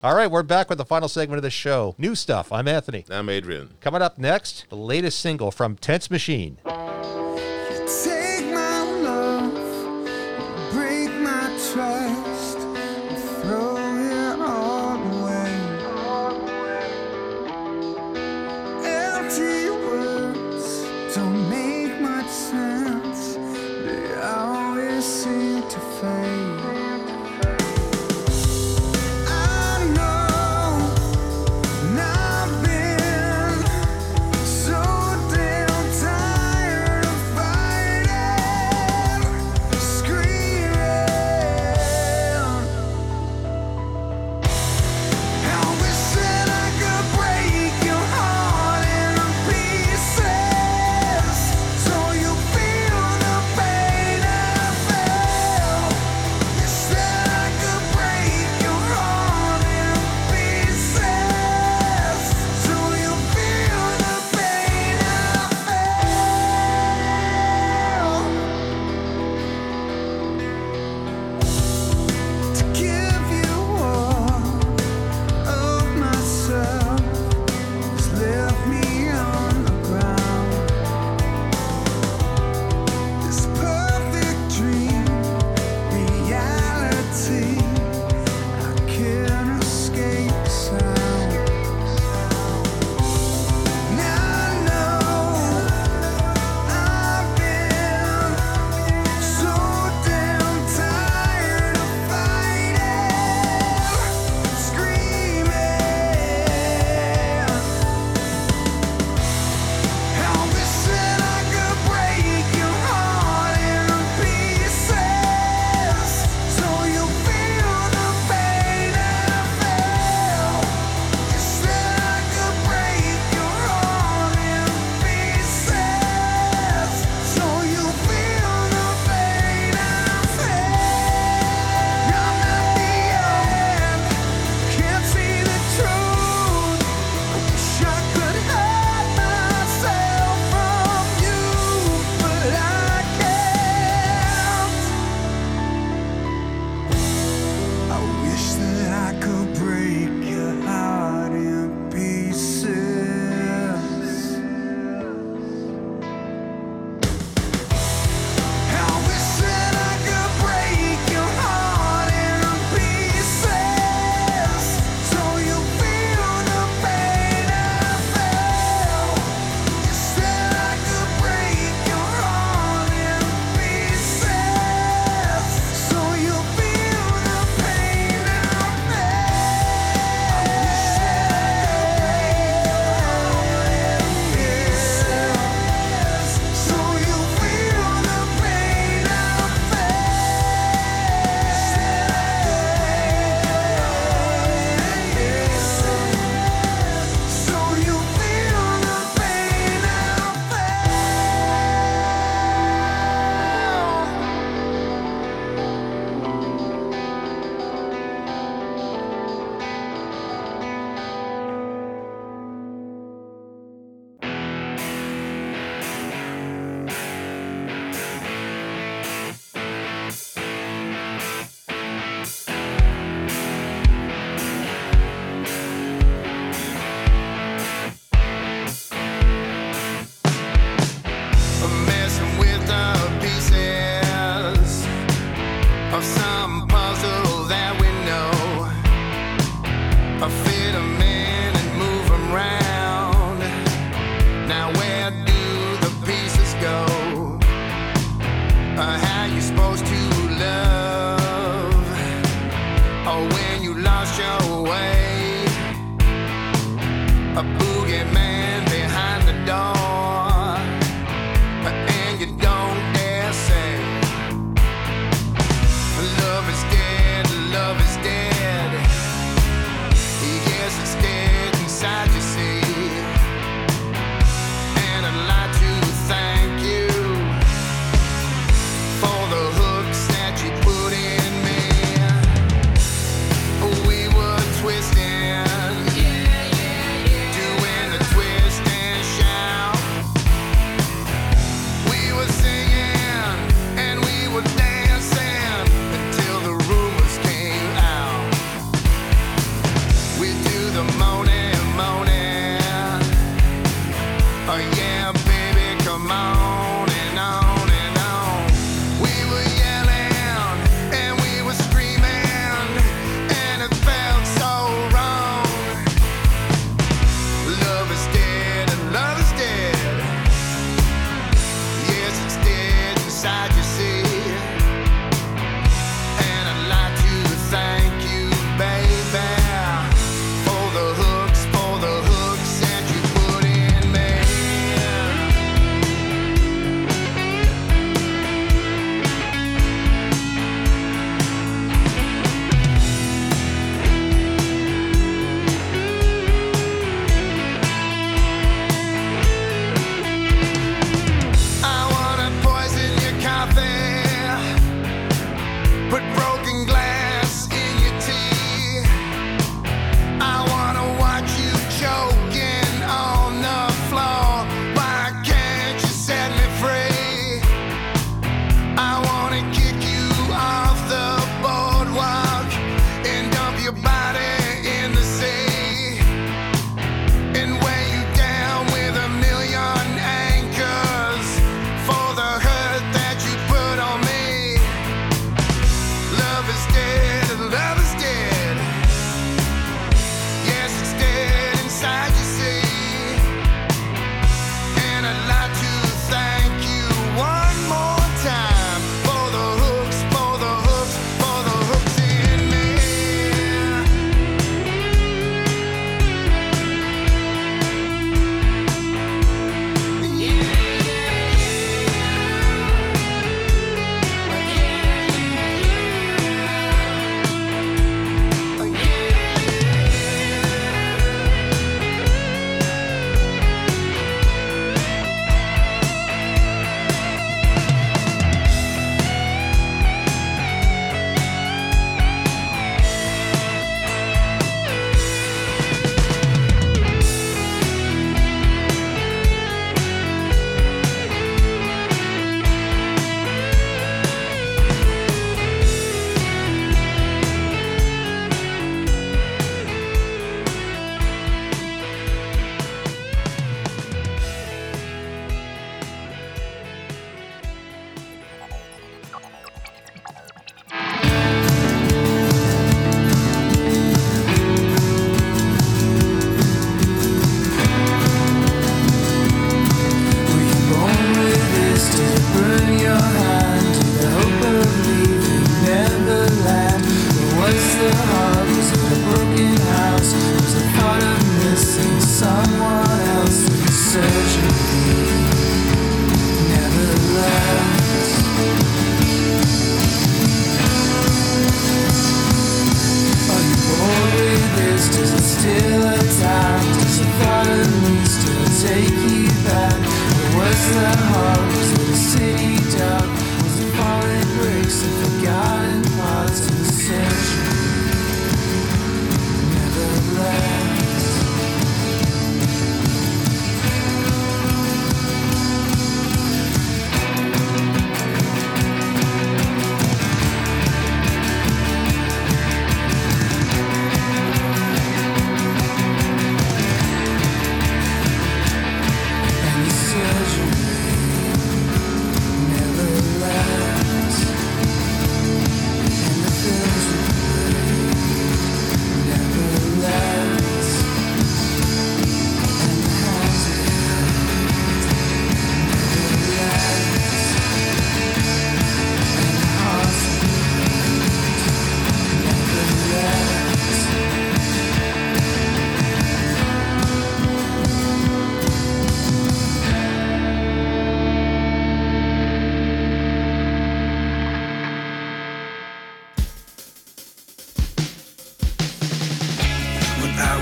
All right, we're back with the final segment of the show. New stuff. I'm Anthony. I'm Adrian. Coming up next, the latest single from Tense Machine. Take my love, break my trust, and throw it all away. Empty words don't make much sense, they always seem to fade.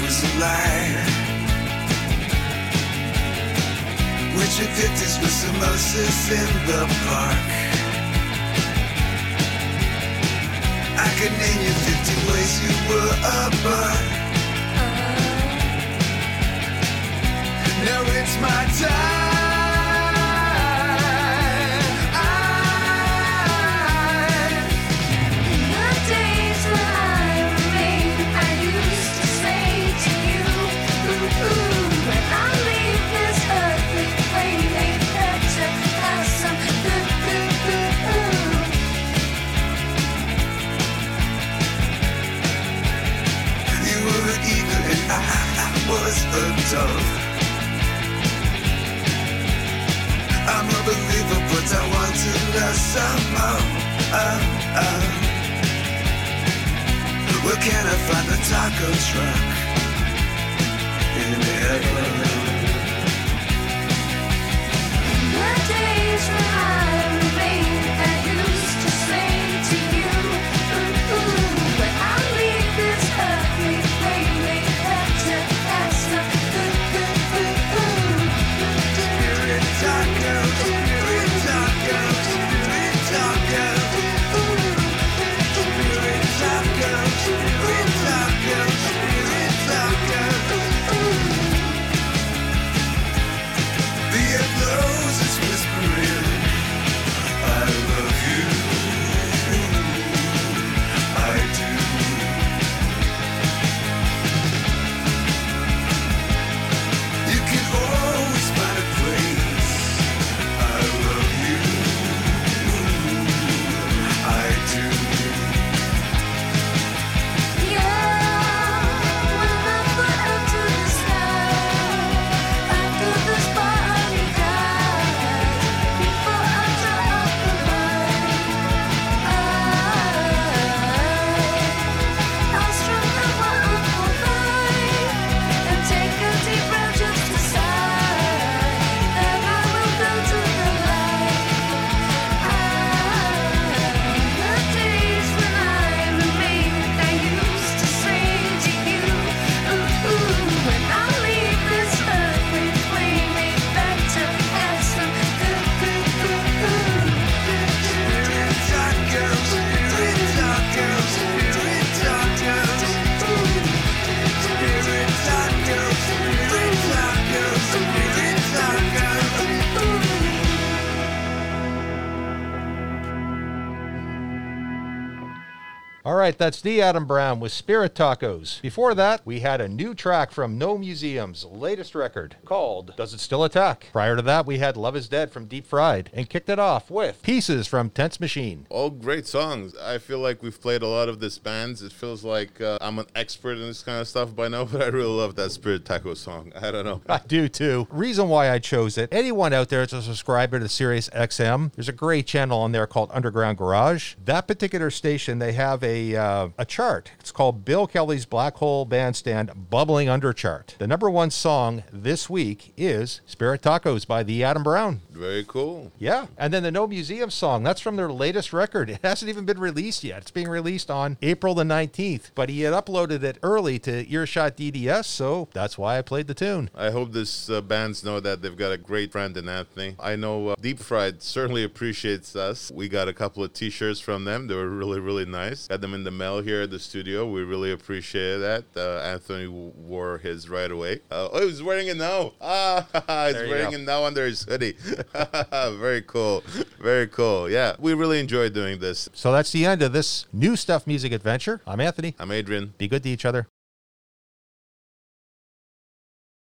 was alive. With your 50s with samosas in the park. I could name you 50 ways you were apart. Now it's my time. Was a dove. I'm a believer, but I want to know somehow. Where can I find the taco truck in heaven? The days when I remain, I used to say to you, when I leave this earthly plane, may better have some spirit tacos, spirit tacos, spirit tacos, spirit tacos, spirit tacos, spirit tacos. The air blows, it's whispering, I love you, I do. You can always find a place. I love you, I do. Yeah, when I put up to the sky, after the spotty guy, before I drop the line, I'll strum the wonderful line and take a deep breath just to sigh. Then I will go to the light. The days when I remain, I used to say to you, when I leave this earthly plane, may better have some spirit tacos, spirit tacos, spirit tacos, spirit tacos, spirit tacos, spirit tacos. All right, that's the Adam Brown with Spirit Tacos. Before that, we had a new track from No Museum's latest record called Does It Still Attack? Prior to that, we had Love Is Dead from Deep Fried and kicked it off with Pieces from Tense Machine. All great songs. I feel like we've played a lot of these bands. It feels like I'm an expert in this kind of stuff by now, but I really love that Spirit Taco song. I don't know. I do too. Reason why I chose it, anyone out there that's a subscriber to Sirius XM, there's a great channel on there called Underground Garage. That particular station, they have a chart. It's called Bill Kelly's Black Hole Bandstand Bubbling Under Chart. The number one song this week is Spirit Tacos by the Adam Brown. Very cool. Yeah. And then the No Museum song, that's from their latest record. It hasn't even been released yet. It's being released on April the 19th, but he had uploaded it early to Earshot DDS, so that's why I played the tune. I hope this bands know that they've got a great friend in Anthony. I know Deep Fried certainly appreciates us. We got a couple of t-shirts from them. They were really, really nice. Got them in the mail here at the studio. We really appreciate that. Anthony wore his right away. Oh, he's wearing it now. He's wearing it now under his hoodie. Very cool. Very cool. Yeah, we really enjoyed doing this. So that's the end of this new stuff music adventure. I'm Anthony. I'm Adrian. Be good to each other.